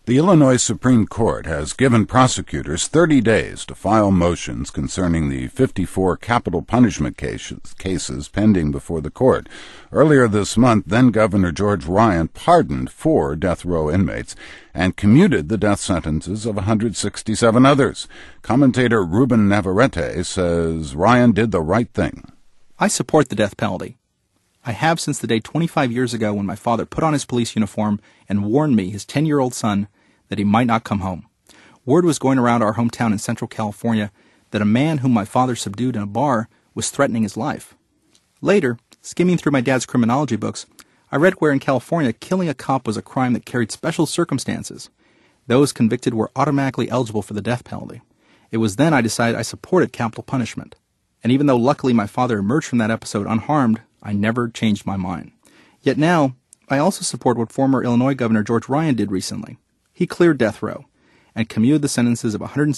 The Illinois Supreme Court has given prosecutors 30 days to file motions concerning the 54 capital punishment cases pending before the court. Earlier this month, then-Governor George Ryan pardoned 4 death row inmates and commuted the death sentences of 167 others. Commentator Ruben Navarrete says Ryan did the right thing. I support the death penalty. I have since the day 25 years ago when my father put on his police uniform and warned me, his 10-year-old son, that he might not come home. Word was going around our hometown in Central California that a man whom my father subdued in a bar was threatening his life. Later, skimming through my dad's criminology books, I read where in California killing a cop was a crime that carried special circumstances. Those convicted were automatically eligible for the death penalty. It was then I decided I supported capital punishment. And even though luckily my father emerged from that episode unharmed, I never changed my mind. Yet now, I also support what former Illinois Governor George Ryan did recently. He cleared death row and commuted the sentences of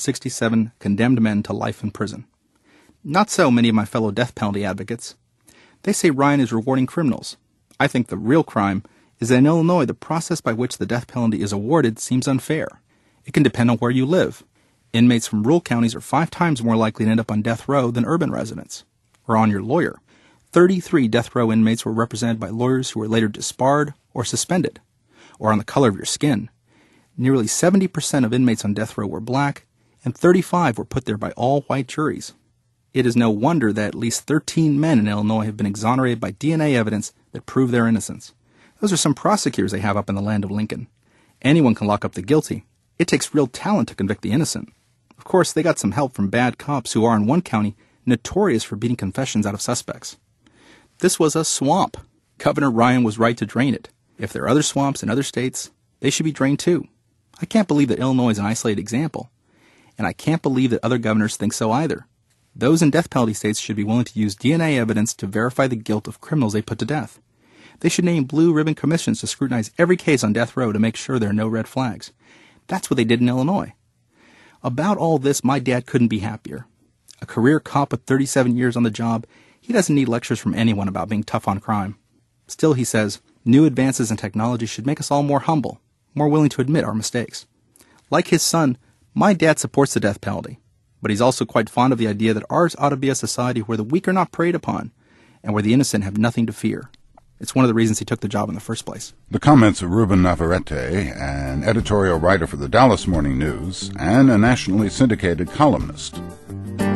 167 condemned men to life in prison. Not so many of my fellow death penalty advocates. They say Ryan is rewarding criminals. I think the real crime is that in Illinois, the process by which the death penalty is awarded seems unfair. It can depend on where you live. Inmates from rural counties are 5 times more likely to end up on death row than urban residents. Or on your lawyer. 33 death row inmates were represented by lawyers who were later disbarred or suspended. Or on the color of your skin. Nearly 70% of inmates on death row were black, and 35 were put there by all-white juries. It is no wonder that at least 13 men in Illinois have been exonerated by DNA evidence that prove their innocence. Those are some prosecutors they have up in the land of Lincoln. Anyone can lock up the guilty. It takes real talent to convict the innocent. Of course, they got some help from bad cops who are in one county notorious for beating confessions out of suspects. This was a swamp. Governor Ryan was right to drain it. If there are other swamps in other states, they should be drained too. I can't believe that Illinois is an isolated example. And I can't believe that other governors think so either. Those in death penalty states should be willing to use DNA evidence to verify the guilt of criminals they put to death. They should name blue ribbon commissions to scrutinize every case on death row to make sure there are no red flags. That's what they did in Illinois. About all this, my dad couldn't be happier. A career cop with 37 years on the job, he doesn't need lectures from anyone about being tough on crime. Still, he says, new advances in technology should make us all more humble, more willing to admit our mistakes. Like his son, my dad supports the death penalty, but he's also quite fond of the idea that ours ought to be a society where the weak are not preyed upon, and where the innocent have nothing to fear. It's one of the reasons he took the job in the first place. The comments of Ruben Navarrete, an editorial writer for the Dallas Morning News and a nationally syndicated columnist.